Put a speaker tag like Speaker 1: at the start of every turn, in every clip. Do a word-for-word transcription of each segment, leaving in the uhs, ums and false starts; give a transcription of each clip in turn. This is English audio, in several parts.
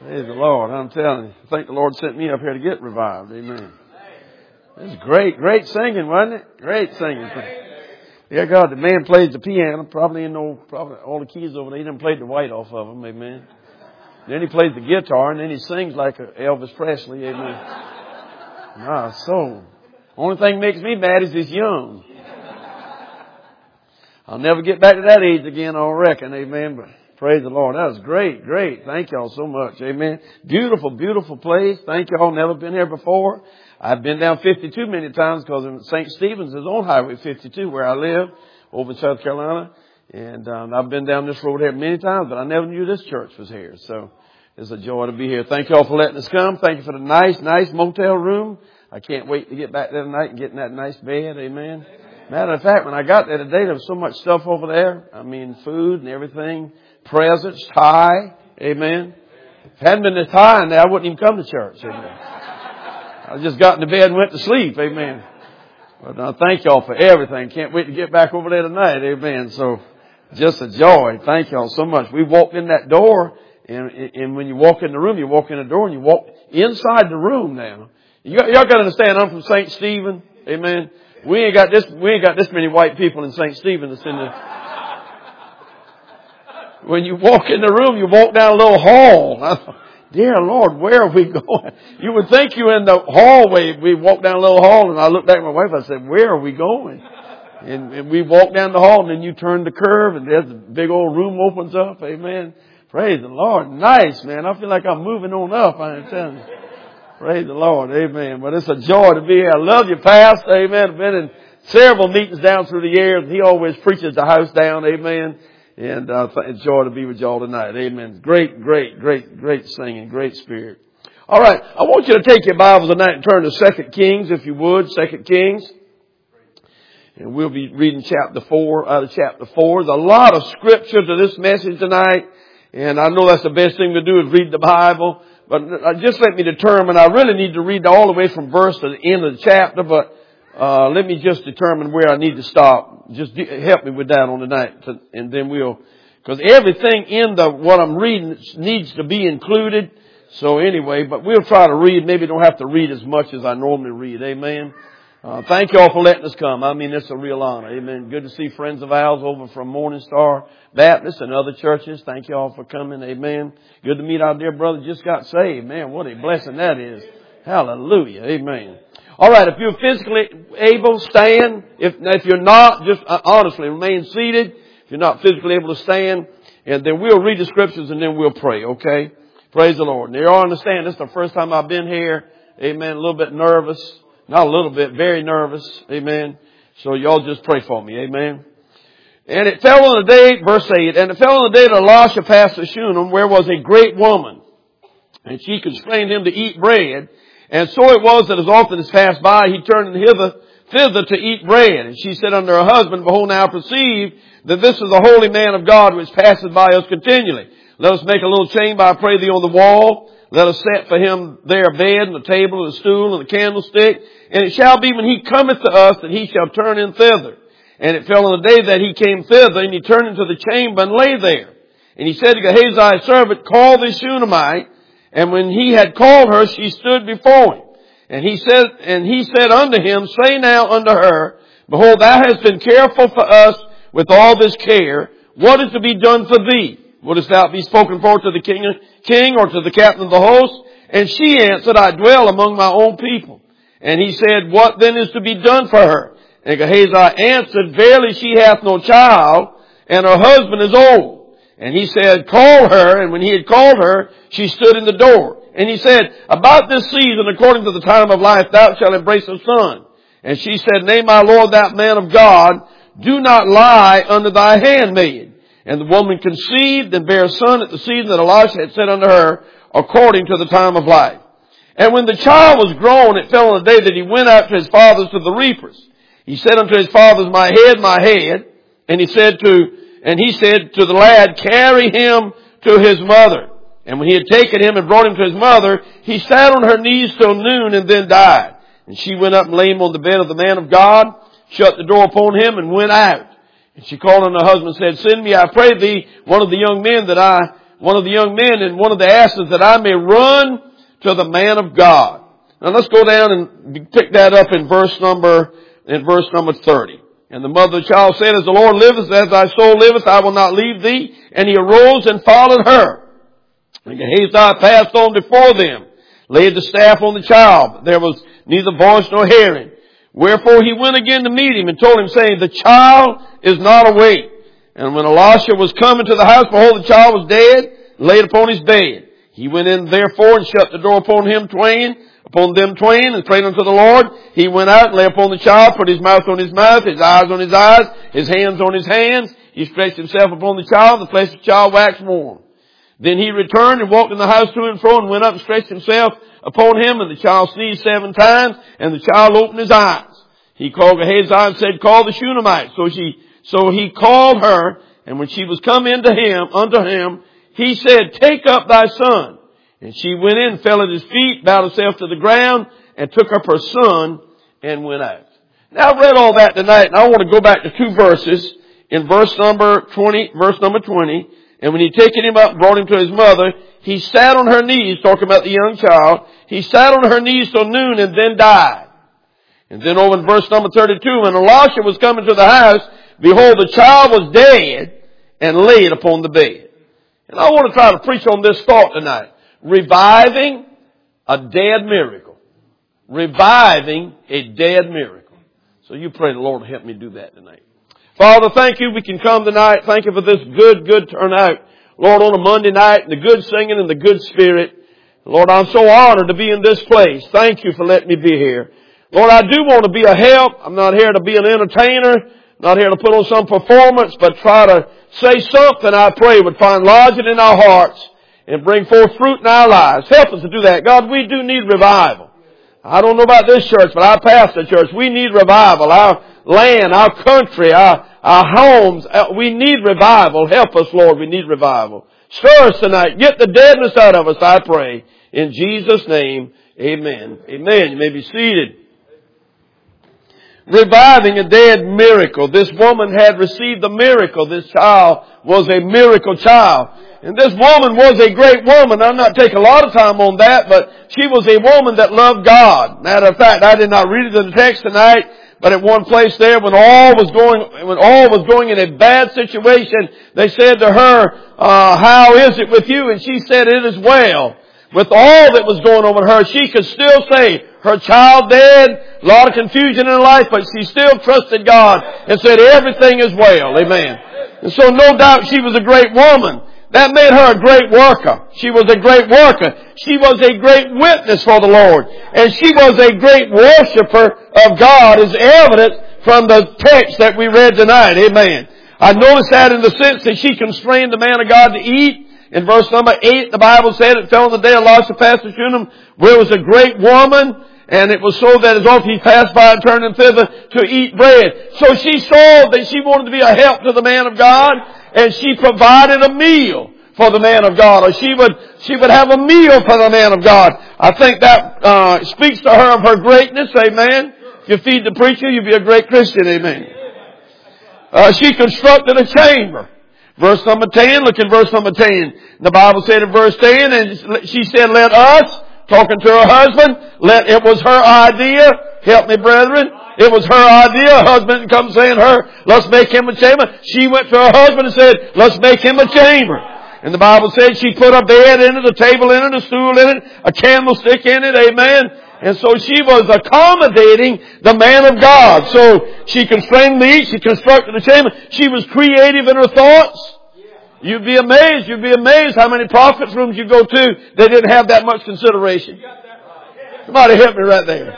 Speaker 1: Praise the Lord. I'm telling you, I think the Lord sent me up here to get revived. Amen. It's great, great singing, wasn't it? Great singing. Yeah, God, the man plays the piano. Probably in no, probably all the keys over there. He done played the white off of them. Amen. Then he plays the guitar, and then he sings like Elvis Presley. Amen. My soul. Only thing makes me mad is he's young. I'll never get back to that age again, I reckon. Amen. But praise the Lord. That was great, great. Thank y'all so much. Amen. Beautiful, beautiful place. Thank y'all. Never been here before. I've been down fifty-two many times because Saint Stephen's is on Highway fifty-two where I live over in South Carolina. And um, I've been down this road here many times, but I never knew this church was here. So it's a joy to be here. Thank y'all for letting us come. Thank you for the nice, nice motel room. I can't wait to get back there tonight and get in that nice bed. Amen. Matter of fact, when I got there today, there was so much stuff over there. I mean, food and everything. Presents, tie. Amen. If it hadn't been the tie in there, I wouldn't even come to church. Amen. I just got into bed and went to sleep. Amen. But I thank y'all for everything. Can't wait to get back over there tonight. Amen. So just a joy. Thank y'all so much. We walked in that door, and, and when you walk in the room, you walk in the door and you walk inside the room now. You got, y'all got to understand, I'm from Saint Stephen. Amen. We ain't got this, we ain't got this many white people in Saint Stephen that's in the, when you walk in the room, you walk down a little hall. I thought, dear Lord, where are we going? You would think you're in the hallway. We walked down a little hall, and I looked back at my wife. I said, where are we going? And, and we walked down the hall, and then you turn the curve, and there's a big old room opens up. Amen. Praise the Lord. Nice, man. I feel like I'm moving on up. I'm telling you. Praise the Lord. Amen. But it's a joy to be here. I love you, Pastor. Amen. I've been in several meetings down through the years. He always preaches the house down. Amen. And uh, it's a joy to be with y'all tonight. Amen. Great, great, great, great singing. Great spirit. All right. I want you to take your Bibles tonight and turn to Second Kings, if you would. Second Kings. And we'll be reading chapter four, out of chapter four. There's a lot of scripture to this message tonight. And I know that's the best thing to do is read the Bible. But just let me determine, I really need to read all the way from verse to the end of the chapter, but uh let me just determine where I need to stop. Just help me with that on tonight, and then we'll, because everything in the what I'm reading needs to be included. So anyway, but we'll try to read. Maybe don't have to read as much as I normally read. Amen. Uh, thank you all for letting us come. I mean, it's a real honor. Amen. Good to see friends of ours over from Morning Star Baptist and other churches. Thank you all for coming. Amen. Good to meet our dear brother just got saved. Man, what a blessing that is. Hallelujah. Amen. All right. If you're physically able, stand. If, if you're not, just uh, honestly remain seated. If you're not physically able to stand, and then we'll read the scriptures and then we'll pray. Okay. Praise the Lord. Now, you all understand this is the first time I've been here. Amen. A little bit nervous. Not a little bit, very nervous. Amen. So y'all just pray for me. Amen. And it fell on the day, verse eight, and it fell on the day that Elisha passed to Shunem, where was a great woman. And she constrained him to eat bread. And so it was that as often as passed by, he turned hither, thither to eat bread. And she said unto her husband, behold, now I perceive that this is the holy man of God which passeth by us continually. Let us make a little chamber, I pray thee, on the wall. Let us set for him there a bed and a table and a stool and a candlestick. And it shall be when he cometh to us that he shall turn in thither. And it fell on the day that he came thither, and he turned into the chamber and lay there. And he said to Gehazi his servant, call this Shunammite. And when he had called her, she stood before him. And he said, and he said unto him, say now unto her, behold, thou hast been careful for us with all this care. What is to be done for thee? Wouldst thou be spoken for to the king, king or to the captain of the host? And she answered, I dwell among my own people. And he said, what then is to be done for her? And Gehazi answered, verily she hath no child, and her husband is old. And he said, call her. And when he had called her, she stood in the door. And he said, about this season, according to the time of life, thou shalt embrace a son. And she said, nay, my Lord, that man of God, do not lie unto thy handmaid. And the woman conceived and bare a son at the season that Elisha had said unto her, according to the time of life. And when the child was grown, it fell on the day that he went out to his fathers to the reapers. He said unto his fathers, my head, my head. And he said to, and he said to the lad, carry him to his mother. And when he had taken him and brought him to his mother, he sat on her knees till noon and then died. And she went up and laid him on the bed of the man of God, shut the door upon him, and went out. And she called on her husband and said, send me, I pray thee, one of the young men that I one of the young men in one of the asses, that I may run to the man of God. Now let's go down and pick that up in verse number, in verse number thirty. And the mother of the child said, as the Lord liveth, as thy soul liveth, I will not leave thee. And he arose and followed her. And Gehazi passed on before them, laid the staff on the child, but there was neither voice nor hearing. Wherefore he went again to meet him and told him, saying, the child is not awake. And when Elisha was coming to the house, behold, the child was dead, laid upon his bed. He went in therefore and shut the door upon him twain, upon them twain, and prayed unto the Lord. He went out and lay upon the child, put his mouth on his mouth, his eyes on his eyes, his hands on his hands. He stretched himself upon the child, the flesh of the child waxed warm. Then he returned and walked in the house to and fro, and went up and stretched himself upon him, and the child sneezed seven times, and the child opened his eyes. He called Gehazi and said, call the Shunammite. So she, so he called her, and when she was come into him, unto him, he said, take up thy son. And she went in, fell at his feet, bowed herself to the ground, and took up her son, and went out. Now I've read all that tonight, and I want to go back to two verses. In verse number twenty, verse number twenty, and when he taken him up and brought him to his mother, he sat on her knees, talking about the young child. He sat on her knees till noon and then died. And then over in verse number thirty-two, when Elisha was coming to the house, behold, the child was dead and laid upon the bed. And I want to try to preach on this thought tonight. Reviving a dead miracle. Reviving a dead miracle. So you pray the Lord will help me do that tonight. Father, thank you we can come tonight. Thank you for this good, good turnout. Lord, on a Monday night, and the good singing and the good spirit. Lord, I'm so honored to be in this place. Thank you for letting me be here. Lord, I do want to be a help. I'm not here to be an entertainer. Not here to put on some performance, but try to say something, I pray, would find lodging in our hearts and bring forth fruit in our lives. Help us to do that. God, we do need revival. I don't know about this church, but I pastor the church. We need revival. Our land, our country, our, our homes, we need revival. Help us, Lord. We need revival. Stir us tonight. Get the deadness out of us, I pray. In Jesus' name, amen. Amen. You may be seated. Reviving a dead miracle. This woman had received a miracle. This child was a miracle child. And this woman was a great woman. I'm not taking a lot of time on that, but she was a woman that loved God. Matter of fact, I did not read it in the text tonight, but at one place there, when all was going, when all was going in a bad situation, they said to her, uh, how is it with you? And she said, it is well. With all that was going on with her, she could still say her child dead, a lot of confusion in her life, but she still trusted God and said everything is well. Amen. And so no doubt she was a great woman. That made her a great worker. She was a great worker. She was a great witness for the Lord. And she was a great worshiper of God, as evident from the text that we read tonight. Amen. I noticed that in the sense that she constrained the man of God to eat. In verse number eight, the Bible said, it fell on the day Elisha passed through Shunem, where was a great woman, and it was so that as often he passed by and turned him thither to eat bread. So she saw that she wanted to be a help to the man of God, and she provided a meal for the man of God, or she would she would have a meal for the man of God. I think that uh speaks to her of her greatness. Amen. If you feed the preacher, you'll be a great Christian. Amen. Uh, she constructed a chamber. Verse number ten, look in verse number ten. The Bible said in verse ten, and she said, let us, talking to her husband, let, it was her idea. Help me, brethren. It was her idea. Her husband comes saying her, let's make him a chamber. She went to her husband and said, let's make him a chamber. And the Bible said she put a bed in it, a table in it, a stool in it, a candlestick in it. Amen. And so she was accommodating the man of God. So she constrained the eat. She constructed a chamber. She was creative in her thoughts. You'd be amazed. You'd be amazed how many prophets' rooms you go to, they didn't have that much consideration. Somebody help me right there.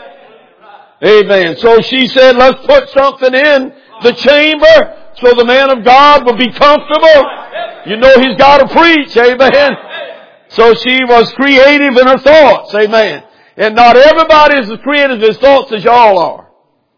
Speaker 1: Amen. So she said, let's put something in the chamber so the man of God will be comfortable. You know he's got to preach. Amen. So she was creative in her thoughts. Amen. And not everybody is as creative in his thoughts as y'all are.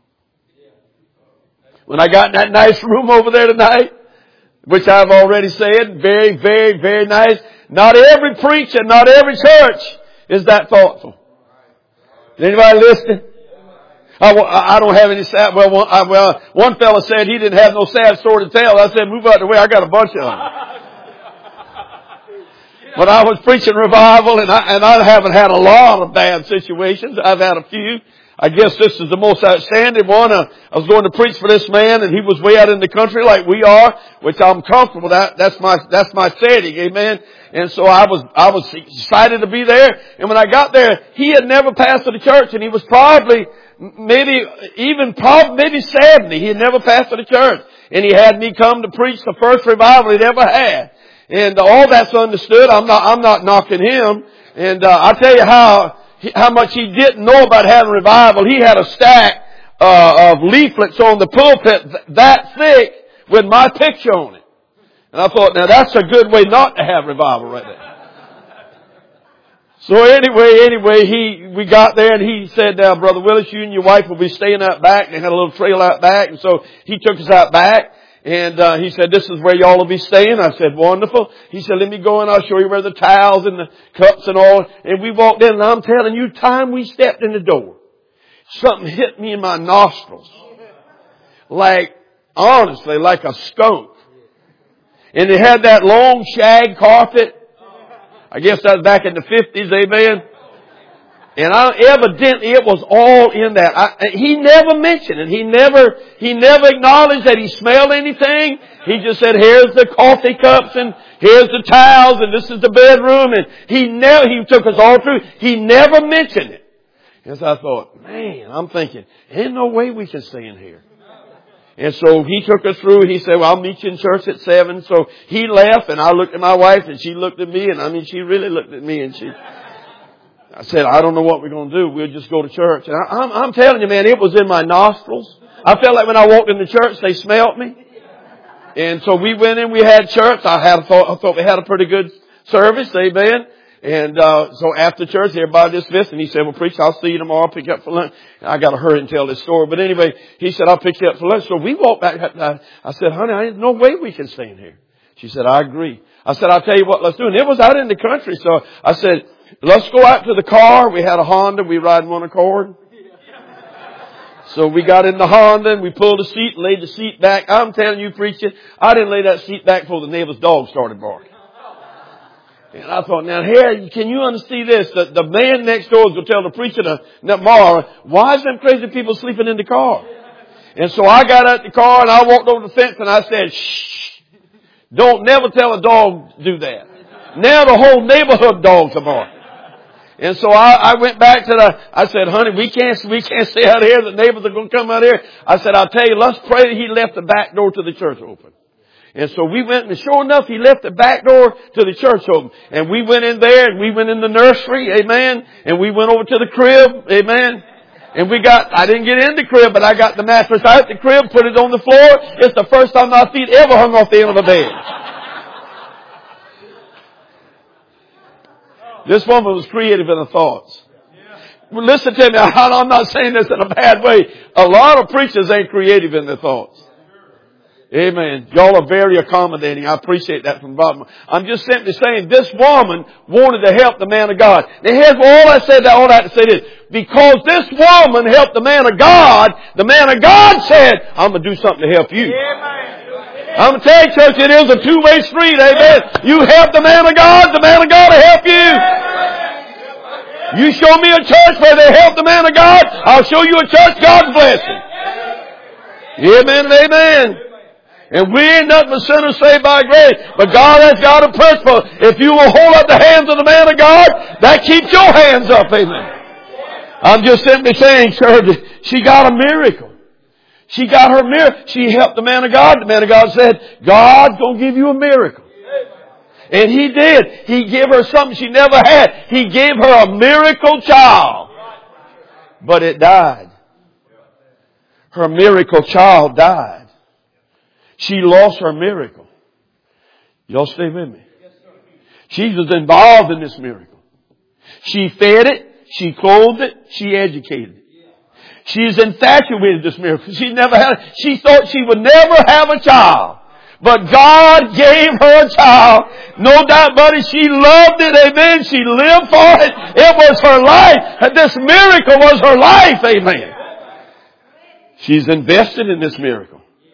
Speaker 1: When I got in that nice room over there tonight, which I've already said, very, very, very nice. Not every preacher, not every church is that thoughtful. Is anybody listening? I, I don't have any sad, well one, I, well, one fella said he didn't have no sad story to tell. I said, move out of the way, I got a bunch of them. when I was preaching revival, and I, and I haven't had a lot of bad situations. I've had a few. I guess this is the most outstanding one. Uh, I was going to preach for this man, and he was way out in the country like we are, which I'm comfortable with. That, that's my, that's my setting. Amen. And so I was, I was excited to be there. And when I got there, he had never pastored a church, and he was probably, maybe, even probably, maybe seventy. He had never pastored a church. And he had me come to preach the first revival he'd ever had. And all that's understood. I'm not, I'm not knocking him. And, uh, I'll tell you how, how much he didn't know about having revival. He had a stack uh, of leaflets on the pulpit that thick with my picture on it. And I thought, now that's a good way not to have revival right there. So anyway, anyway, he, we got there and he said, now Brother Willis, you and your wife will be staying out back. And they had a little trail out back. And so he took us out back. And uh, he said, this is where y'all will be staying. I said, wonderful. He said, let me go and I'll show you where the towels and the cups and all. And we walked in, and I'm telling you, time we stepped in the door, something hit me in my nostrils. Like, honestly, like a skunk. And it had that long shag carpet. I guess that was back in the fifties, amen. And I, evidently it was all in that. I, he never mentioned it. He never, he never acknowledged that he smelled anything. He just said, here's the coffee cups and here's the towels and this is the bedroom. And he never, he took us all through. He never mentioned it. And so I thought, man, I'm thinking, ain't no way we can stay in here. And so he took us through. He said, well, I'll meet you in church at seven. So he left and I looked at my wife and she looked at me. And I mean, she really looked at me and she, I said, I don't know what we're going to do. We'll just go to church. And I, I'm, I'm telling you, man, it was in my nostrils. I felt like when I walked in the church, they smelled me. And so we went in, we had church. I had thought, I thought we had a pretty good service. Amen. And, uh, so after church, everybody dismissed. And he said, well, preacher, I'll see you tomorrow. I'll pick you up for lunch. And I got to hurry and tell this story. But anyway, he said, I'll pick you up for lunch. So we walked back. I said, honey, there's no way we can stay in here. She said, I agree. I said, I'll tell you what, let's do. And it was out in the country. So I said, let's go out to the car. We had a Honda. We ride in one accord. So we got in the Honda and we pulled the seat and laid the seat back. I'm telling you, preacher, I didn't lay that seat back before the neighbor's dog started barking. And I thought, now here, can you understand this? The, the man next door is going to tell the preacher to, tomorrow, why is them crazy people sleeping in the car? And so I got out the car and I walked over the fence and I said, shh, don't never tell a dog to do that. Now the whole neighborhood dogs are barking. And so I, I went back to the, I said, honey, we can't, we can't stay out here. The neighbors are going to come out here. I said, I'll tell you, let's pray that he left the back door to the church open. And so we went, and sure enough, he left the back door to the church open. And we went in there, and we went in the nursery, amen. And we went over to the crib, amen. And we got, I didn't get in the crib, but I got the mattress out the crib, put it on the floor. It's the first time my feet ever hung off the end of a bed. This woman was creative in her thoughts. Well, listen to me, I'm not saying this in a bad way. A lot of preachers ain't creative in their thoughts. Amen. Y'all are very accommodating. I appreciate that from the bottom. I'm just simply saying this woman wanted to help the man of God. Now here's all I said, all I had to say this. Because this woman helped the man of God, the man of God said, I'm going to do something to help you. Amen. I'm going to tell you, church, it is a two-way street. Amen. You help the man of God, the man of God will help you. You show me a church where they help the man of God, I'll show you a church God's blessing. Amen and amen. And we ain't nothing but sinners saved by grace. But God has got a principle. If you will hold up the hands of the man of God, that keeps your hands up. Amen. I'm just simply saying, church, she got a miracle. She got her miracle. She helped the man of God. The man of God said, God's going to give you a miracle. And He did. He gave her something she never had. He gave her a miracle child. But it died. Her miracle child died. She lost her miracle. Y'all stay with me. She was involved in this miracle. She fed it. She clothed it. She educated it. She's infatuated with this miracle. She never had, she thought she would never have a child. But God gave her a child. No doubt, buddy, she loved it. Amen. She lived for it. It was her life. This miracle was her life. Amen. She's invested in this miracle.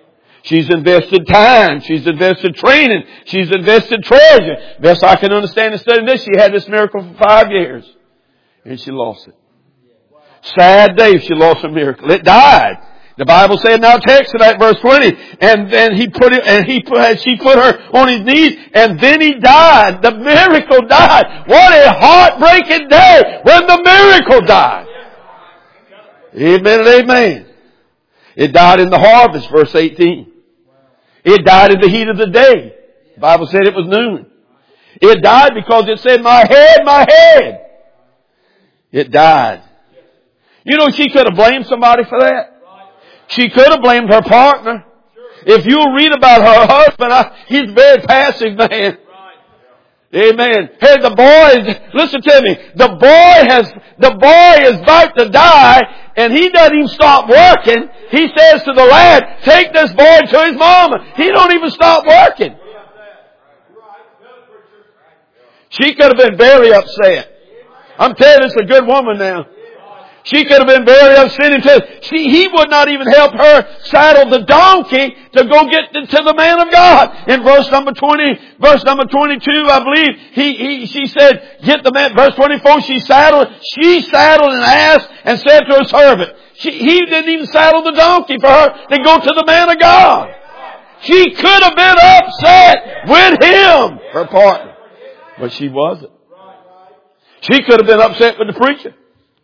Speaker 1: She's invested time. She's invested training. She's invested treasure. Best I can understand and study this, she had this miracle for five years. And she lost it. Sad day if she lost a miracle. It died. The Bible said, now text to that verse twenty, and then he put it, and he put, she put her on his knees, and then he died. The miracle died. What a heartbreaking day when the miracle died. Amen and amen. It died in the harvest, verse eighteen. It died in the heat of the day. The Bible said it was noon. It died because it said, my head, my head. It died. You know, she could have blamed somebody for that. She could have blamed her partner. If you'll read about her husband, I, he's a very passive man. Amen. Hey, the boy, listen to me. The boy has, the boy is about to die, and he doesn't even stop working. He says to the lad, take this boy to his mama. He don't even stop working. She could have been very upset. I'm telling you, it's a good woman now. She could have been very upset until she, he would not even help her saddle the donkey to go get to, to the man of God. In verse number twenty, verse number twenty-two, I believe, he, he, she said, get the man, verse twenty-four, she saddled, she saddled an ass and said to her servant, she, he didn't even saddle the donkey for her to go to the man of God. She could have been upset with him, her partner, but she wasn't. She could have been upset with the preacher.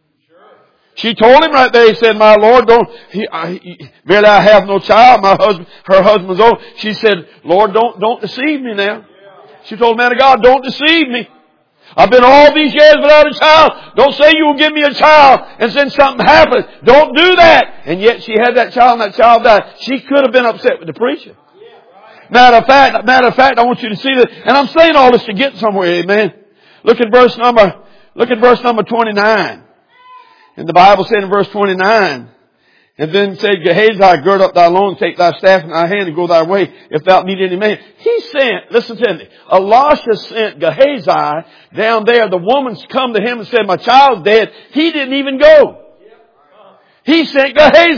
Speaker 1: She told him right there, he said, my Lord, don't, he, I, he, really I have no child. My husband, her husband's old. She said, Lord, don't, don't deceive me now. She told the man of God, don't deceive me. I've been all these years without a child. Don't say you will give me a child and then something happens. Don't do that. And yet she had that child and that child died. She could have been upset with the preacher. Matter of fact, matter of fact, I want you to see that. And I'm saying all this to get somewhere, amen. Look at verse number, look at verse number twenty-nine. And the Bible said in verse twenty-nine, and then said, Gehazi, gird up thy loins, take thy staff in thy hand, and go thy way, if thou meet any man. He sent, listen to me, Elisha sent Gehazi down there. The woman's come to him and said, my child's dead. He didn't even go. He sent Gehazi.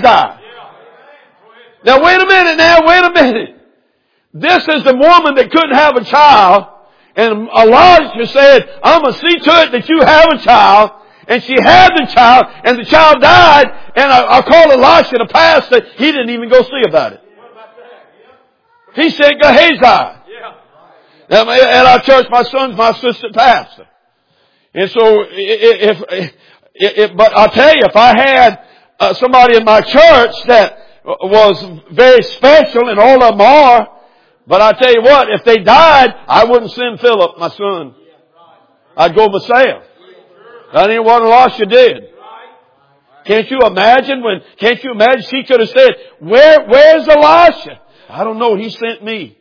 Speaker 1: Now wait a minute now, wait a minute. This is the woman that couldn't have a child, and Elisha said, I'm going to see to it that you have a child. And she had the child, and the child died, and I, I called Elisha to pastor. He didn't even go see about it. He said, Gehazi. Now, at our church, my son's my assistant pastor. And so, if, if, if but I'll tell you, if I had uh, somebody in my church that was very special, and all of them are, but I tell you what, if they died, I wouldn't send Philip, my son. I'd go myself. That ain't what Elisha did. Can't you imagine when, can't you imagine she could have said, where, where's Elisha? I don't know. He sent me.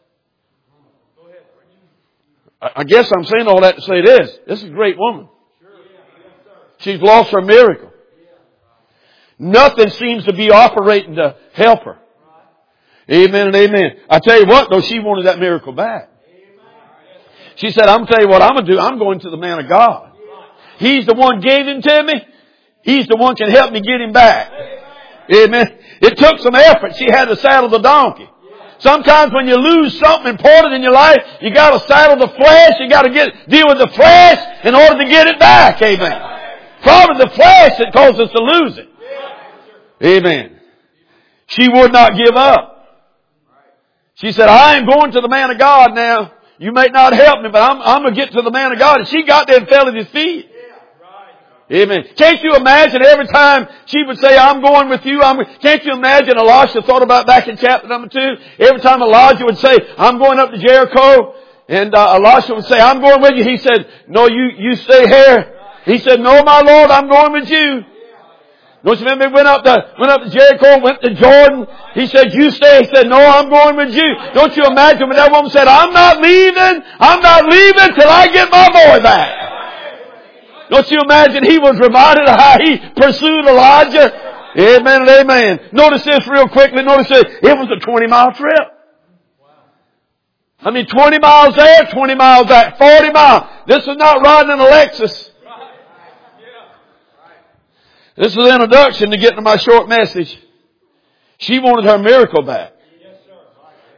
Speaker 1: I guess I'm saying all that to say this. This is a great woman. She's lost her miracle. Nothing seems to be operating to help her. Amen and amen. I tell you what, though, she wanted that miracle back. She said, I'm telling you what I'm going to do. I'm going to the man of God. He's the one gave him to me. He's the one can help me get him back. Amen. It took some effort. She had to saddle the donkey. Sometimes when you lose something important in your life, you got to saddle the flesh. You got to get deal with the flesh in order to get it back. Amen. Probably the flesh that caused us to lose it. Amen. She would not give up. She said, I am going to the man of God now. You may not help me, but I'm, I'm going to get to the man of God. And she got there and fell at his feet. Amen. Can't you imagine every time she would say, I'm going with you. I'm, can't you imagine Elisha thought about back in chapter number two? Every time Elijah would say, I'm going up to Jericho. And uh, Elisha would say, I'm going with you. He said, no, you, you stay here. He said, no, my Lord, I'm going with you. Don't you remember he went up to, went up to Jericho, went to Jordan. He said, you stay. He said, no, I'm going with you. Don't you imagine when that woman said, I'm not leaving. I'm not leaving till I get my boy back. Don't you imagine he was reminded of how he pursued Elijah? Amen and amen. Notice this real quickly. Notice this. It was a twenty mile trip. I mean, twenty miles there, twenty miles back, forty miles. This is not riding in a Lexus. This is the introduction to getting to my short message. She wanted her miracle back.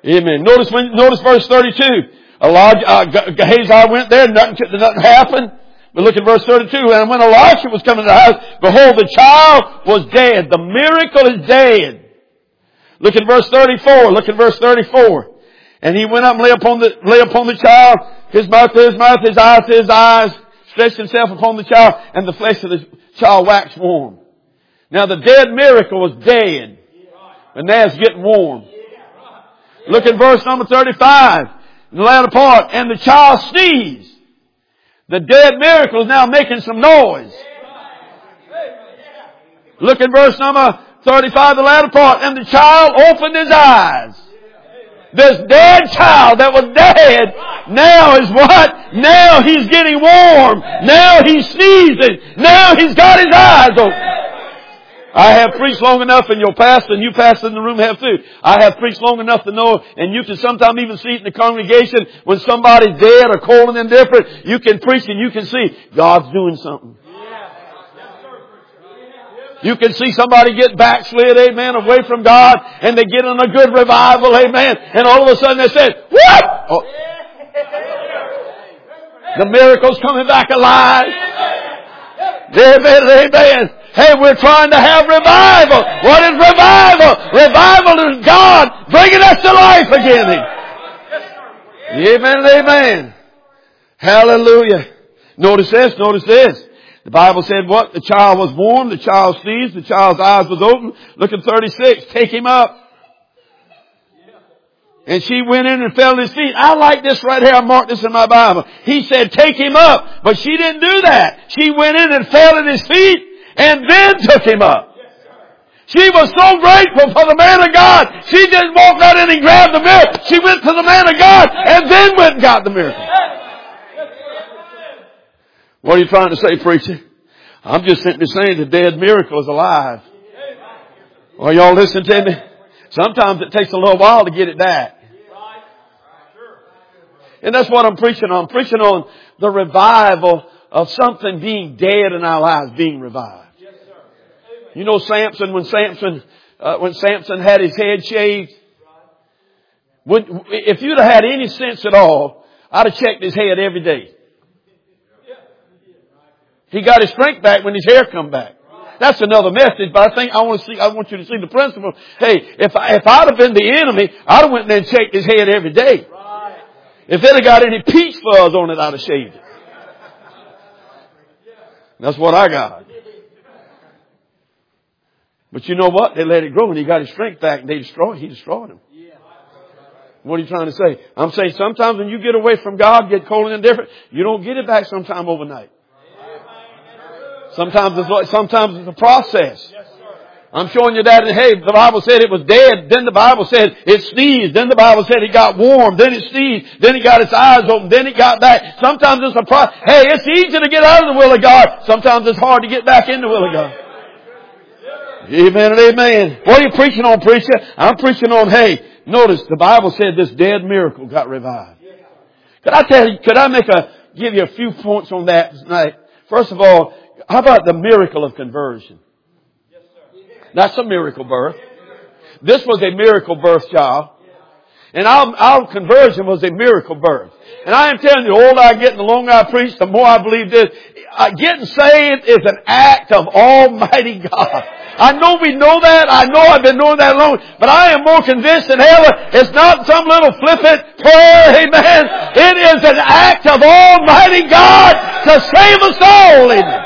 Speaker 1: Amen. Notice when, notice verse thirty-two. Elijah, uh, Gehazi went there, nothing, nothing happened. But look at verse thirty-two. And when Elisha was coming to the house, behold, the child was dead. The miracle is dead. Look at verse thirty-four. Look at verse thirty-four. And he went up and lay upon the, lay upon the child, his mouth to his mouth, his eyes to his eyes, stretched himself upon the child, and the flesh of the child waxed warm. Now the dead miracle was dead. But now it's getting warm. Look at verse number thirty-five. In the latter part, and the child sneezed. The dead miracle is now making some noise. Look at verse number thirty-five, the latter part. And the child opened his eyes. This dead child that was dead now is what? Now he's getting warm. Now he's sneezing. Now he's got his eyes open. I have preached long enough, and your pastor and you pastor in the room have too. I have preached long enough to know, and you can sometimes even see it in the congregation when somebody's dead or cold and indifferent. You can preach and you can see God's doing something. You can see somebody get backslid, amen, away from God, and they get in a good revival, amen, and all of a sudden they say, what? Oh. The miracle's coming back alive. Amen, amen. Hey, we're trying to have revival. What is revival? Revival is God bringing us to life again. Amen and amen. Hallelujah. Notice this, notice this. The Bible said what? The child was warm, the child sneezed, the child's eyes was open. Look at thirty-six. Take him up. And she went in and fell at his feet. I like this right here. I marked this in my Bible. He said, take him up. But she didn't do that. She went in and fell at his feet and then took him up. She was so grateful for the man of God. She didn't walk right in and grab the miracle. She went to the man of God and then went and got the miracle. What are you trying to say, preacher? I'm just simply saying the dead miracle is alive. Are y'all listening to me? Sometimes it takes a little while to get it back. And that's what I'm preaching on. I'm preaching on the revival of something being dead in our lives being revived. You know Samson, when Samson, uh, when Samson had his head shaved, when, if you'd have had any sense at all, I'd have checked his head every day. He got his strength back when his hair come back. That's another message, but I think I want to see, I want you to see the principle. Hey, if I, if I'd have been the enemy, I'd have went there and checked his head every day. If it had got any peach fuzz on it, I'd have shaved it. That's what I got. But you know what? They let it grow and he got his strength back and they destroyed, he destroyed him. What are you trying to say? I'm saying sometimes when you get away from God, get cold and indifferent, you don't get it back sometime overnight. Sometimes it's, sometimes it's a process. I'm showing you that. And hey, the Bible said it was dead. Then the Bible said it sneezed. Then the Bible said it got warm. Then it sneezed. Then it got its eyes open. Then it got back. Sometimes it's a process. Hey, it's easy to get out of the will of God. Sometimes it's hard to get back in the will of God. Amen and amen. What are you preaching on, preacher? I'm preaching on, hey, notice the Bible said this dead miracle got revived. Could I tell you, could I make a, give you a few points on that tonight? First of all, how about the miracle of conversion? That's a miracle birth. This was a miracle birth, child. And our, our conversion was a miracle birth. And I am telling you, the older I get and the longer I preach, the more I believe this. Uh, getting saved is an act of Almighty God. I know we know that. I know I've been knowing that long. But I am more convinced than ever. It's not some little flippant prayer, amen. It is an act of Almighty God to save us all, amen.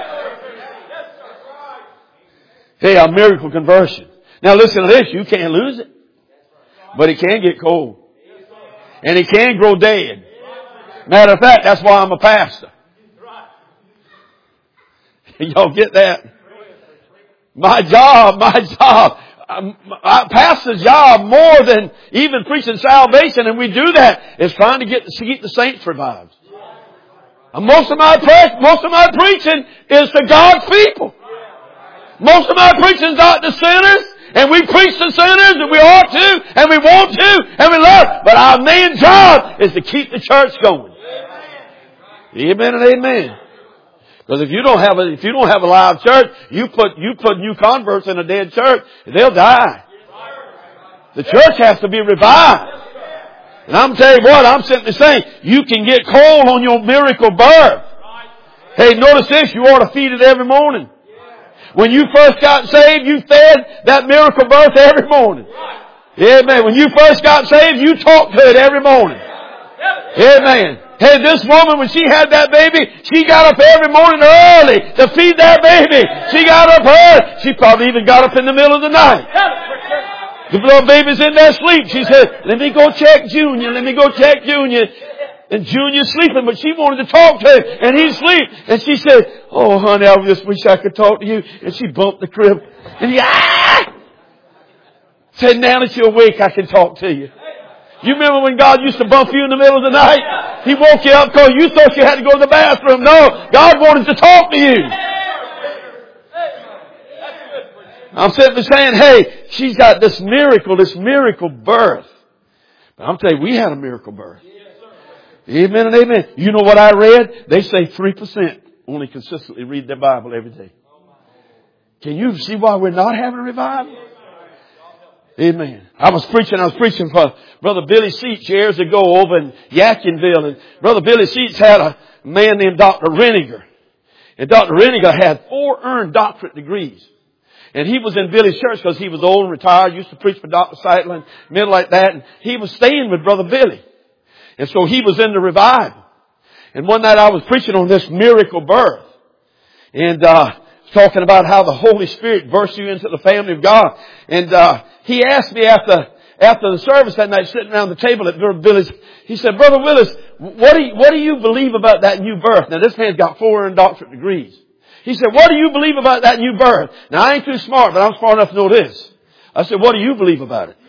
Speaker 1: Hey, a miracle conversion. Now listen to this. You can't lose it. But it can get cold. And it can grow dead. Matter of fact, that's why I'm a pastor. Y'all get that? My job, my job, my pastor's job more than even preaching salvation, and we do that, is trying to get to keep the saints revived. And most of my pre- most of my preaching is to God's people. Most of my preaching is not to sinners. And we preach to sinners, and we ought to, and we want to, and we love. But our main job is to keep the church going. Amen and amen. Because if you don't have a, if you don't have a live church, you put, you put new converts in a dead church, they'll die. The church has to be revived. And I'm telling you what, I'm simply saying, you can get cold on your miracle birth. Hey, notice this, you ought to feed it every morning. When you first got saved, you fed that miracle birth every morning. Amen. When you first got saved, you talked to it every morning. Amen. Hey, this woman, when she had that baby, she got up every morning early to feed that baby. She got up early. She probably even got up in the middle of the night. The little baby's in there asleep. She said, let me go check Junior. Let me go check Junior. And Junior's sleeping, but she wanted to talk to him, and he's asleep. And she said, oh, honey, I just wish I could talk to you. And she bumped the crib. And he, ah! Said, now that you're awake, I can talk to you. You remember when God used to bump you in the middle of the night? He woke you up because you thought you had to go to the bathroom. No, God wanted to talk to you. I'm simply saying, hey, she's got this miracle, this miracle birth. But I'm telling you, we had a miracle birth. Amen and amen. You know what I read? They say three percent only consistently read their Bible every day. Can you see why we're not having a revival? Amen. I was preaching, I was preaching for Brother Billy Seats years ago over in Yadkinville. And Brother Billy Seats had a man named Doctor Reniger. And Doctor Reniger had four earned doctorate degrees. And he was in Billy's church because he was old and retired, used to preach for Doctor Seitler and men like that. And he was staying with Brother Billy. And so he was in the revival. And one night I was preaching on this miracle birth. And, uh, talking about how the Holy Spirit bursts you into the family of God. And, uh, he asked me after, after the service that night, sitting around the table at Brother Billy's, he said, Brother Willis, what do you, what do you believe about that new birth? Now this man's got four doctorate degrees. He said, what do you believe about that new birth? Now I ain't too smart, but I'm smart enough to know this. I said, what do you believe about it?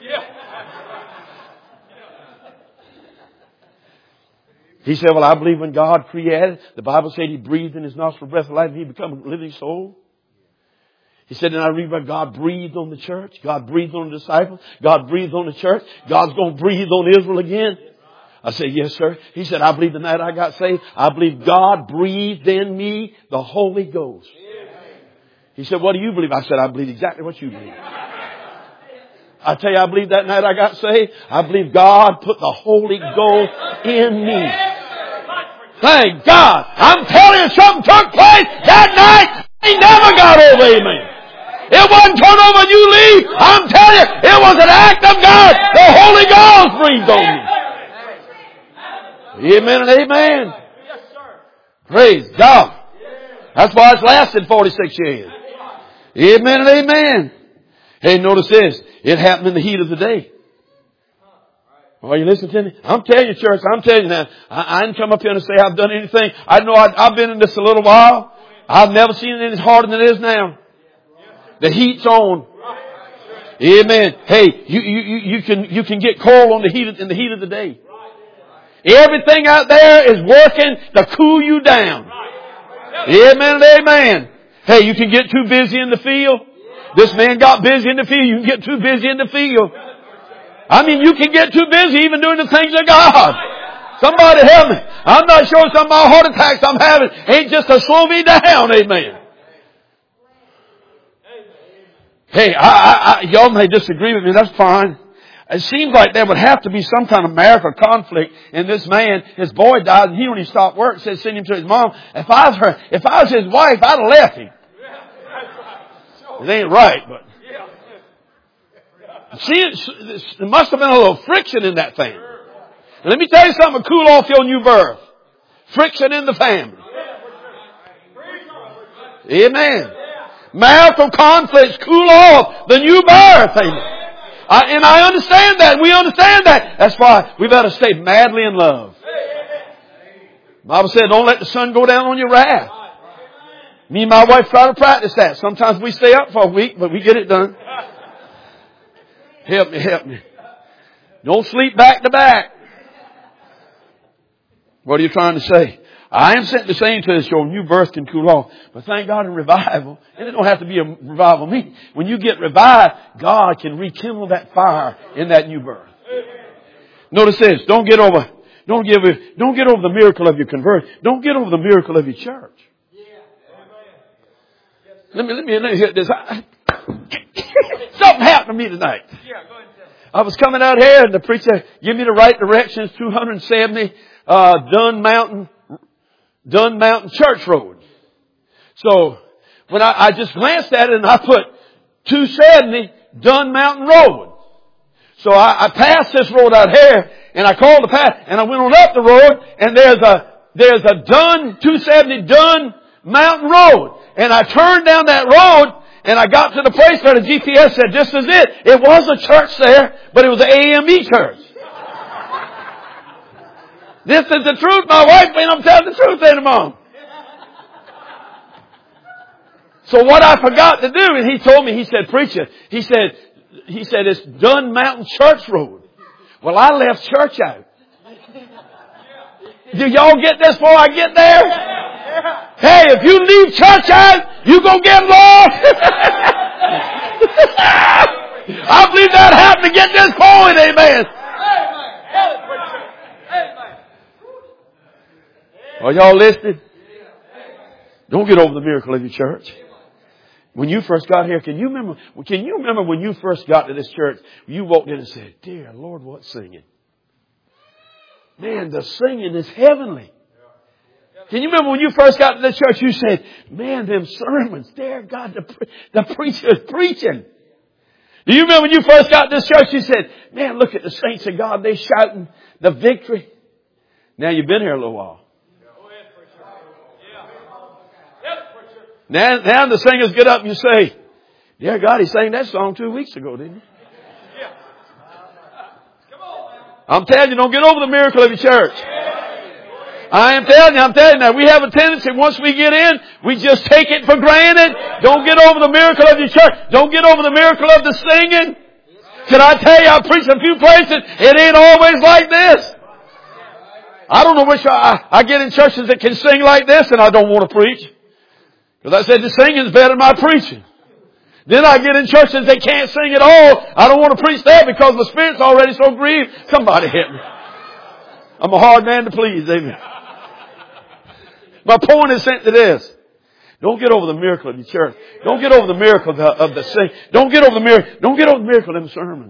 Speaker 1: He said, well, I believe when God created, the Bible said He breathed in His nostril breath of life and He became a living soul. He said, and I read about God breathed on the church. God breathed on the disciples. God breathed on the church. God's going to breathe on Israel again. I said, yes, sir. He said, I believe the night I got saved, I believe God breathed in me the Holy Ghost. He said, what do you believe? I said, I believe exactly what you believe. I tell you, I believe that night I got saved, I believe God put the Holy Ghost in me. Thank God. I'm telling you, something took place that night. He never got over, amen. It wasn't turn over and you leave. I'm telling you, it was an act of God. The Holy Ghost breathed on me. Amen and amen. Praise God. That's why it's lasted forty-six years. Amen and amen. Hey, notice this. It happened in the heat of the day. Are you listening to me? I'm telling you, church, I'm telling you now. I, I didn't come up here and say I've done anything. I know I, I've been in this a little while. I've never seen it any harder than it is now. The heat's on. Amen. Hey, you, you, you, you can, you can get cold on the heat of, in the heat of the day. Everything out there is working to cool you down. Amen and amen. Hey, you can get too busy in the field. This man got busy in the field. You can get too busy in the field. I mean, you can get too busy even doing the things of God. Somebody help me. I'm not sure some of my heart attacks I'm having ain't just to slow me down. Amen. Hey, I, I, I, y'all may disagree with me. That's fine. It seems like there would have to be some kind of marital conflict in this man. His boy died and he when he stopped work said send him to his mom. If I was her, if I was his wife, I'd have left him. It ain't right, but see, there must have been a little friction in that thing. And let me tell you something to cool off your new birth. Friction in the family. Amen. Marital conflicts cool off the new birth. Amen. I, and I understand that. We understand that. That's why we better stay madly in love. The Bible said, don't let the sun go down on your wrath. Me and my wife try to practice that. Sometimes we stay up for a week, but we get it done. Help me, help me. Don't sleep back to back. What are you trying to say? I am simply saying to us, your new birth can cool off. But thank God in revival, and it don't have to be a revival me. When you get revived, God can rekindle that fire in that new birth. Notice this, don't get over, don't give it, don't get over the miracle of your conversion. Don't get over the miracle of your church. Let me, let me, let me hit this. Something happened to me tonight. I was coming out here and the preacher gave me the right directions, two hundred seventy, uh, Dunn Mountain, Dunn Mountain Church Road. So, when I, I just glanced at it and I put two seventy Dunn Mountain Road. So I, I passed this road out here and I called the path and I went on up the road and there's a, there's a Dunn, two seventy Dunn Mountain Road. And I turned down that road and I got to the place where the G P S said, this is it. It was a church there, but it was an A M E church. This is the truth, my wife, and I'm telling the truth in Mom. So what I forgot to do, and he told me, he said, preacher, he said, he said, it's Dunn Mountain Church Road. Well, I left church out. Do y'all get this before I get there? Hey, if you leave church out, you gonna get lost. I believe that happened to get this point, amen. Are y'all listening? Don't get over the miracle of your church. When you first got here, can you remember, can you remember when you first got to this church, you walked in and said, dear Lord, what singing? Man, the singing is heavenly. Can you remember when you first got to this church, you said, man, them sermons, dear God, the, pre- the preacher is preaching. Do you remember when you first got to this church, you said, man, look at the saints of God, they shouting the victory. Now you've been here a little while. Now, now the singers get up and you say, dear God, he sang that song two weeks ago, didn't he? I'm telling you, don't get over the miracle of your church. I am telling you, I'm telling you now, we have a tendency, once we get in, we just take it for granted. Don't get over the miracle of your church. Don't get over the miracle of the singing. Can I tell you, I've preached a few places, it ain't always like this. I don't know which I, I get in churches that can sing like this and I don't want to preach. Because I said the singing is better than my preaching. Then I get in churches that can't sing at all. I don't want to preach there because my spirit's already so grieved. Somebody hit me. I'm a hard man to please, amen. My point is sent to this. Don't get over the miracle of your church. Don't get over the miracle of the, of the sing. Don't get over the miracle. Don't get over the miracle of them sermons.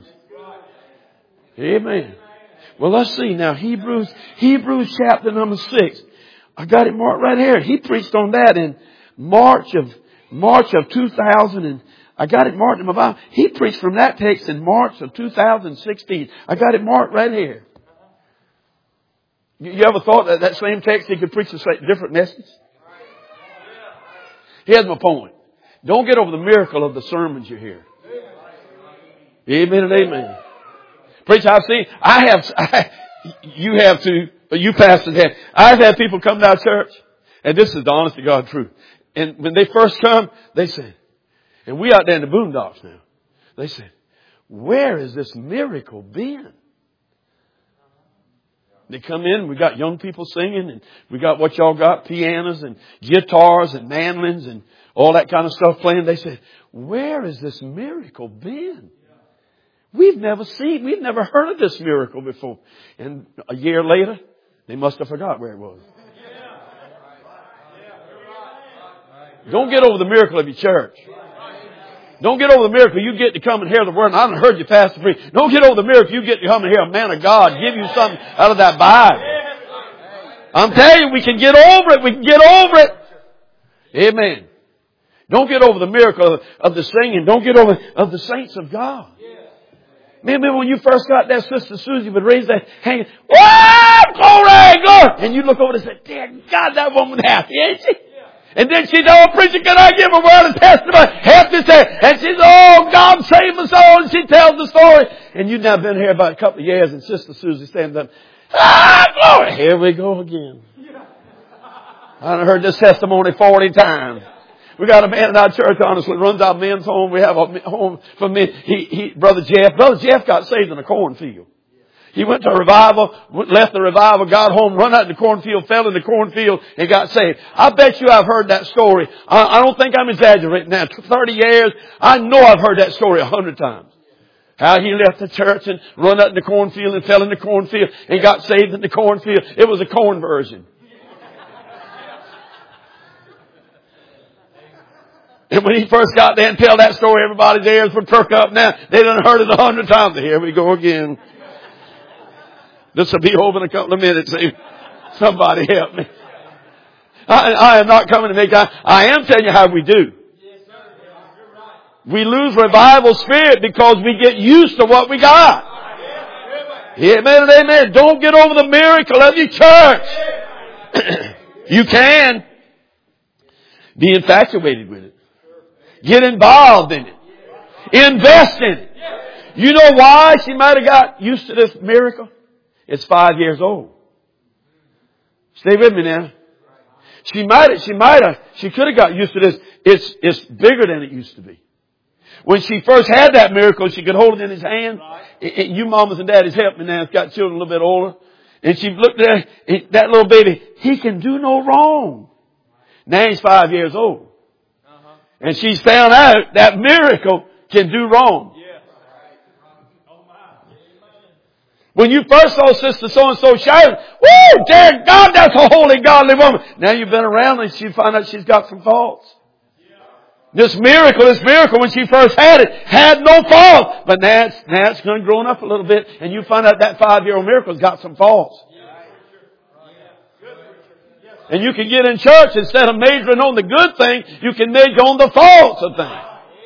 Speaker 1: Amen. Well, let's see now. Hebrews, Hebrews chapter number six. I got it marked right here. He preached on that in March of, March of two thousand and I got it marked in my Bible. He preached from that text in March of two thousand sixteen. I got it marked right here. You, you ever thought that that same text he could preach a different message? Here's my point. Don't get over the miracle of the sermons you hear. Amen and amen. Preacher, I've seen, I have, I, you have to, but you pastors have. I've had people come to our church, and this is the honest to God truth. And when they first come, they said, and we out there in the boondocks now, they said, where has this miracle been? They come in, we got young people singing, and we got what y'all got, pianos and guitars and mandolins and all that kind of stuff playing. They said, where has this miracle been? We've never seen, we've never heard of this miracle before. And a year later, they must have forgot where it was. Don't get over the miracle of your church. Don't get over the miracle you get to come and hear the word. And I done heard you pastor preach. Don't get over the miracle you get to come and hear a man of God give you something out of that Bible. I'm telling you, we can get over it. We can get over it. Amen. Don't get over the miracle of, of the singing. Don't get over of the saints of God. Man, remember when you first got that, Sister Susie would raise that hand. Whoa! Glory! Glory! And you look over and say, dear God, that woman happy, ain't she? And then she said, oh, preacher, can I give a word of testimony? Help this day. And she said, oh, God save my soul. And she tells the story. And you've now been here about a couple of years, and Sister Susie stands up. Ah, glory! Here we go again. I've heard this testimony forty times. We got a man in our church, honestly, runs our men's home. We have a home for men. He, he, Brother Jeff. Brother Jeff got saved in a cornfield. He went to a revival, left the revival, got home, run out in the cornfield, fell in the cornfield, and got saved. I bet you I've heard that story. I, I don't think I'm exaggerating now. thirty years, I know I've heard that story a hundred times. How he left the church and run out in the cornfield and fell in the cornfield and got saved in the cornfield. It was a conversion. And when he first got there and tell that story, everybody's ears would perk up. Now, they done heard it a hundred times. Here we go again. This will be over in a couple of minutes. Somebody help me. I, I am not coming to make, I, I am telling you how we do. We lose revival spirit because we get used to what we got. Amen and amen. Don't get over the miracle of your church. You can be infatuated with it. Get involved in it. Invest in it. You know why she might have got used to this miracle? It's five years old. Stay with me now. She might have, she might have, she could have got used to this. It's, it's bigger than it used to be. When she first had that miracle, she could hold it in his hand. And you mamas and daddies help me now. It's got children a little bit older. And she looked at that little baby. He can do no wrong. Now he's five years old. And she's found out that miracle can do wrong. When you first saw Sister so-and-so shouting, woo, dear God, that's a holy, godly woman. Now you've been around and you find out she's got some faults. This miracle, this miracle, when she first had it, had no fault. But now it's, now it's going to grow up a little bit, and you find out that five-year-old miracle's got some faults. And you can get in church, instead of majoring on the good thing, you can major on the faults of things.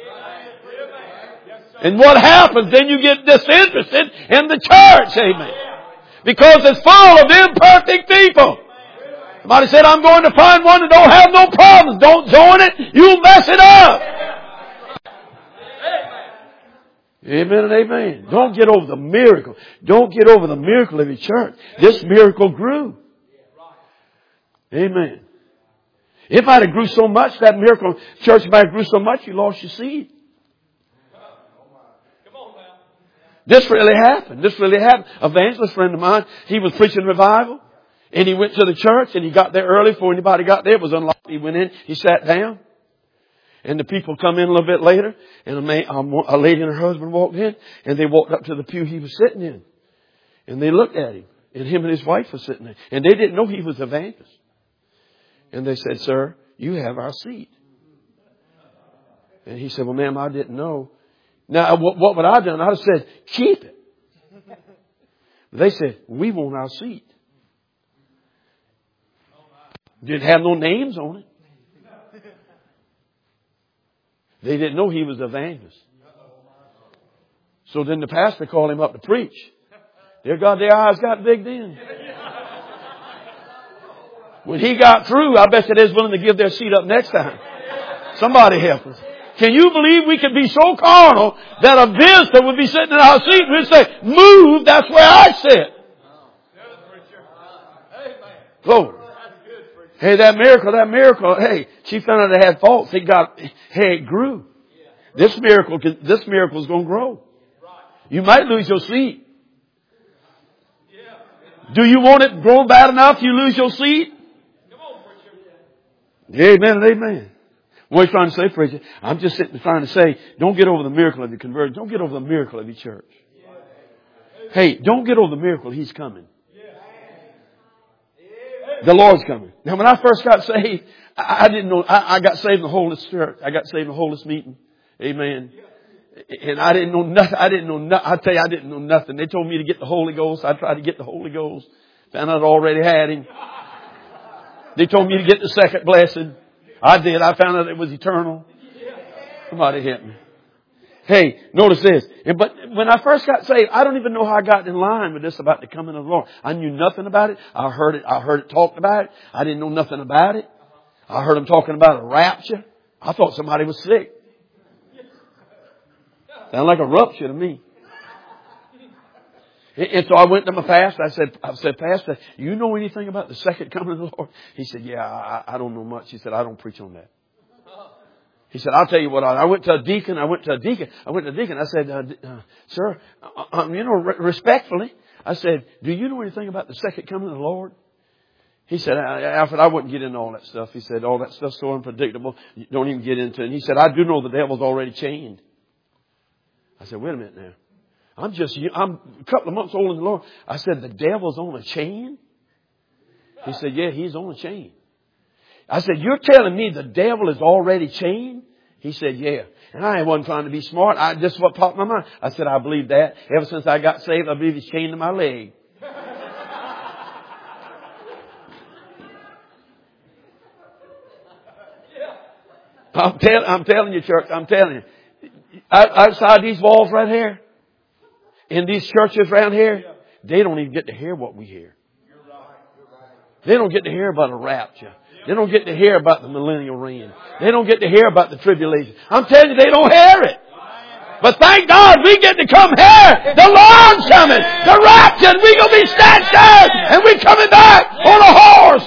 Speaker 1: And what happens, then you get disinterested in the church, amen. Because it's full of imperfect people. Somebody said, I'm going to find one that don't have no problems. Don't join it. You'll mess it up. Amen and amen. Don't get over the miracle. Don't get over the miracle of your church. This miracle grew. Amen. It might have grew so much, that miracle church might have grew so much, you lost your seed. This really happened. This really happened. Evangelist friend of mine, he was preaching revival. And he went to the church and he got there early before anybody got there. It was unlocked. He went in, he sat down. And the people come in a little bit later. And a, man, a lady and her husband walked in. And they walked up to the pew he was sitting in. And they looked at him. And him and his wife were sitting there. And they didn't know he was evangelist. And they said, sir, you have our seat. And he said, well, ma'am, I didn't know. Now, what, what would I have done? I'd have said, keep it. They said, we want our seat. Didn't have no names on it. They didn't know he was an evangelist. So then the pastor called him up to preach. Dear God, their eyes got big then. When he got through, I bet you they was willing to give their seat up next time. Somebody help us. Can you believe we could be so carnal that a visitor would be sitting in our seat and we'd say, move, that's where I sit. Glory. Hey, that miracle, that miracle, hey, she found out it had faults. It got, hey, it grew. This miracle, this miracle is going to grow. You might lose your seat. Do you want it grown bad enough you lose your seat? Amen and amen. What are you trying to say, preacher? I'm just sitting trying to say, don't get over the miracle of your conversion. Don't get over the miracle of your church. Hey, don't get over the miracle. He's coming. The Lord's coming. Now, when I first got saved, I, I didn't know, I, I got saved in the Holiness Church. I got saved in the Holiness meeting. Amen. And I didn't know nothing. I didn't know nothing. I tell you, I didn't know nothing. They told me to get the Holy Ghost. I tried to get the Holy Ghost. Found out I already had Him. They told me to get the second blessing. I did. I found out it was eternal. Somebody help me. Hey, notice this. But when I first got saved, I don't even know how I got in line with this about the coming of the Lord. I knew nothing about it. I heard it. I heard it talked about it. I didn't know nothing about it. I heard them talking about a rapture. I thought somebody was sick. Sounded like a rupture to me. And so I went to my pastor. I said, I said, Pastor, you know anything about the second coming of the Lord? He said, yeah, I, I don't know much. He said, I don't preach on that. He said, I'll tell you what, I, I went to a deacon. I went to a deacon. I went to a deacon. I said, uh, uh, sir, uh, um, you know, re- respectfully, I said, do you know anything about the second coming of the Lord? He said, Alfred, I wouldn't get into all that stuff. He said, all that stuff's so unpredictable. You don't even get into it. And he said, I do know the devil's already chained. I said, wait a minute now. I'm just, I'm a couple of months older than the Lord. I said, the devil's on a chain? He said, yeah, he's on a chain. I said, you're telling me the devil is already chained? He said, yeah. And I wasn't trying to be smart. I just what popped in my mind. I said, I believe that. Ever since I got saved, I believe it's chained to my leg. I'm, tell, I'm telling you, church, I'm telling you. Outside these walls right here, in these churches around here, they don't even get to hear what we hear. They don't get to hear about a rapture. They don't get to hear about the millennial reign. They don't get to hear about the tribulation. I'm telling you, they don't hear it. But thank God we get to come here. The Lord's coming. The rapture. And we're going to be snatched out. And we're coming back on a horse.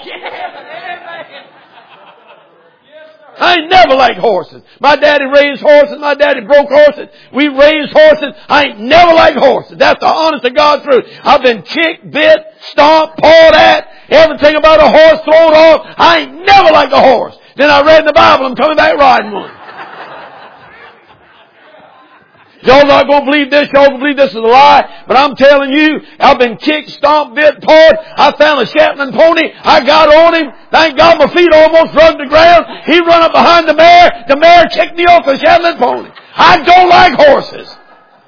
Speaker 1: I ain't never liked horses. My daddy raised horses. My daddy broke horses. We raised horses. I ain't never liked horses. That's the honest to God truth. I've been kicked, bit, stomped, pawed at. Everything about a horse thrown off. I ain't never liked a horse. Then I read in the Bible, I'm coming back riding one. Y'all not going to believe this. Y'all going to believe this is a lie. But I'm telling you, I've been kicked, stomped, bit, pawed. I found a Shetland pony. I got on him. Thank God my feet almost rubbed the ground. He run up behind the mare. The mare kicked me off the Shetland pony. I don't like horses.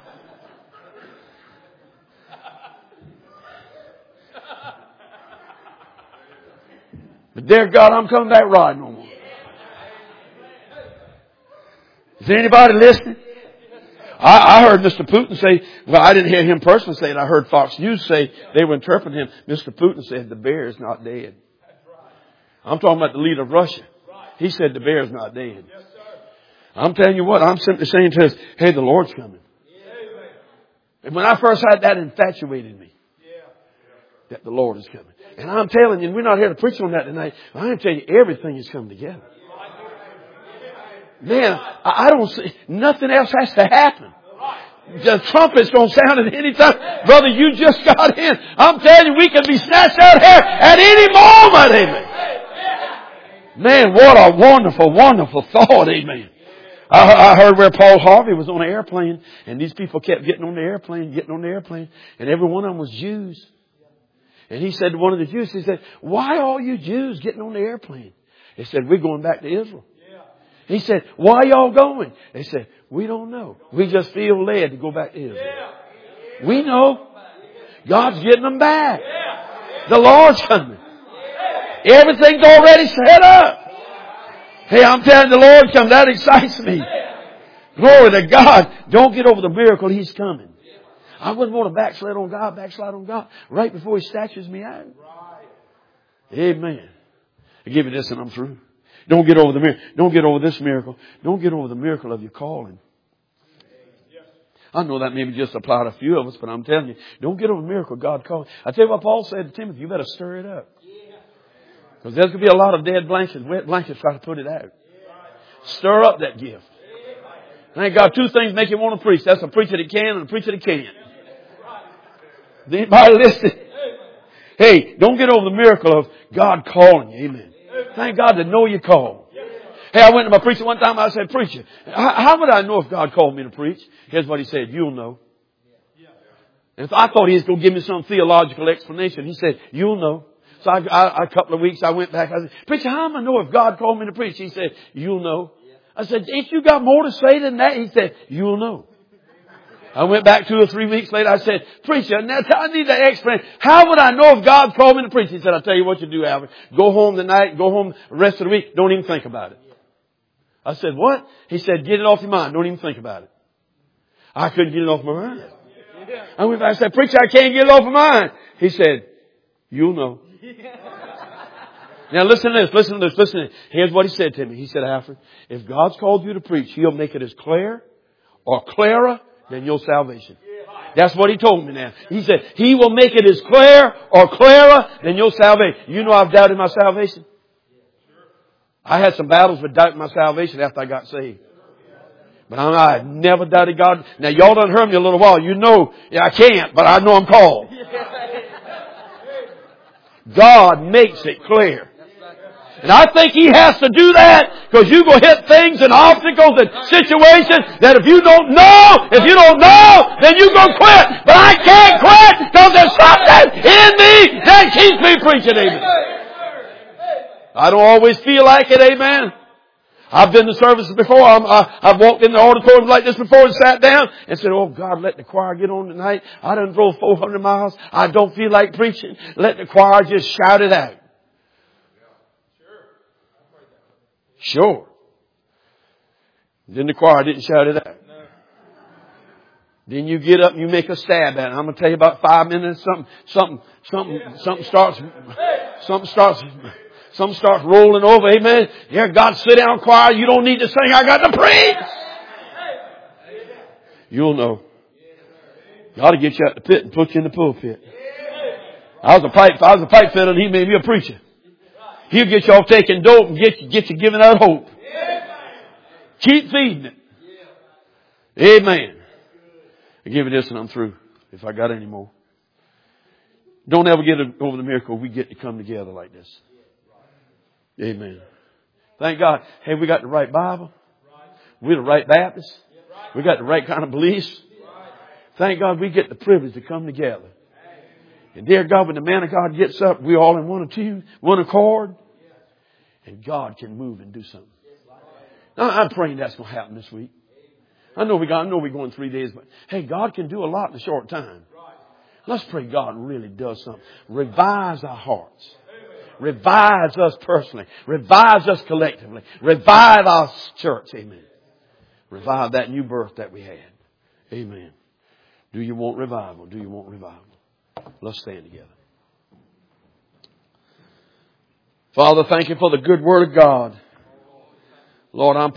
Speaker 1: But dear God, I'm coming back riding no more. Is there anybody listening? I, I heard Mister Putin say, well, I didn't hear him personally say it. I heard Fox News say they were interpreting him. Mister Putin said the bear is not dead. I'm talking about the leader of Russia. He said the bear is not dead. I'm telling you what, I'm simply saying to us, hey, the Lord's coming. And when I first heard that, it infatuated me. That the Lord is coming. And I'm telling you, we're not here to preach on that tonight. I'm going to tell you, everything is coming together. Man, I don't see, nothing else has to happen. The trumpet's going to sound at any time. Brother, you just got in. I'm telling you, we can be snatched out here at any moment. Amen. Man, what a wonderful, wonderful thought. Amen. I, I heard where Paul Harvey was on an airplane, and these people kept getting on the airplane, getting on the airplane, and every one of them was Jews. And he said to one of the Jews, he said, why all you Jews getting on the airplane? They said, we're going back to Israel. He said, why y'all going? They said, we don't know. We just feel led to go back to Israel. We know. God's getting them back. The Lord's coming. Everything's already set up. Hey, I'm telling you, the Lord's coming. That excites me. Glory to God. Don't get over the miracle. He's coming. I wouldn't want to backslide on God, backslide on God right before He snatches me out. Amen. I give you this and I'm through. Don't get over the miracle. Don't get over this miracle. Don't get over the miracle of your calling. I know that maybe just apply to a few of us, but I'm telling you, don't get over the miracle God called. I tell you what Paul said to Timothy, you better stir it up. Because there's going to be a lot of dead blankets, wet blankets trying to put it out. Stir up that gift. Thank God, two things make you want to preach. That's a preacher that can and a preacher that can't. Is anybody listening? Hey, don't get over the miracle of God calling you. Amen. Thank God to know you called. Hey, I went to my preacher one time. I said, preacher, how would I know if God called me to preach? Here's what he said. You'll know. And I thought he was going to give me some theological explanation. He said, you'll know. So I, I, a couple of weeks I went back. I said, preacher, how am I know if God called me to preach? He said, you'll know. I said, ain't you got more to say than that? He said, you'll know. I went back two or three weeks later. I said, preacher, now I need that explanation. How would I know if God called me to preach? He said, I'll tell you what you do, Alvin. Go home tonight. Go home the rest of the week. Don't even think about it. I said, what? He said, get it off your mind. Don't even think about it. I couldn't get it off my mind. I went back and said, preacher, I can't get it off my mind. He said, you'll know. Now listen to this, listen to this, listen to this. Here's what he said to me. He said, Alfred, if God's called you to preach, He'll make it as clear or clearer than your salvation. That's what he told me now. He said, He will make it as clear or clearer than your salvation. You know I've doubted my salvation. I had some battles with doubting my salvation after I got saved. But I, I never doubted God. Now y'all done heard me a little while. You know, yeah, I can't, but I know I'm called. God makes it clear. And I think He has to do that because you're going to hit things and obstacles and situations that if you don't know, if you don't know, then you're going to quit. But I can't quit because there's something in me that keeps me preaching. Amen. I don't always feel like it. Amen. I've been to services before. I'm, I, I've walked in the auditorium like this before and sat down and said, oh God, let the choir get on tonight. I done drove four hundred miles. I don't feel like preaching. Let the choir just shout it out. Sure. Then the choir didn't shout it out. Then you get up and you make a stab at it. I'm going to tell you about five minutes. Something, something, something, something starts, something starts, something starts rolling over. Amen. Yeah, God, sit down, choir. You don't need to sing. I got to preach. You'll know. God will get you out the pit and put you in the pulpit. I was a pipe, I was a pipe fitter and he made me a preacher. He'll get you off taking dope and get you, get you giving out hope. Keep feeding it. Amen. I give you this and I'm through. If I got any more. Don't ever get over the miracle. We get to come together like this. Amen. Thank God. Hey, we got the right Bible. We're the right Baptists. We got the right kind of beliefs. Thank God we get the privilege to come together. And dear God, when the man of God gets up, we're all in one or two, one accord. And God can move and do something. Now, I'm praying that's going to happen this week. I know we got, I know we're going three days, but hey, God can do a lot in a short time. Let's pray God really does something. Revives our hearts. Revives us personally. Revives us collectively. Revive our church. Amen. Revive that new birth that we had. Amen. Do you want revival? Do you want revival? Let's stand together. Father, thank you for the good word of God. Lord, I'm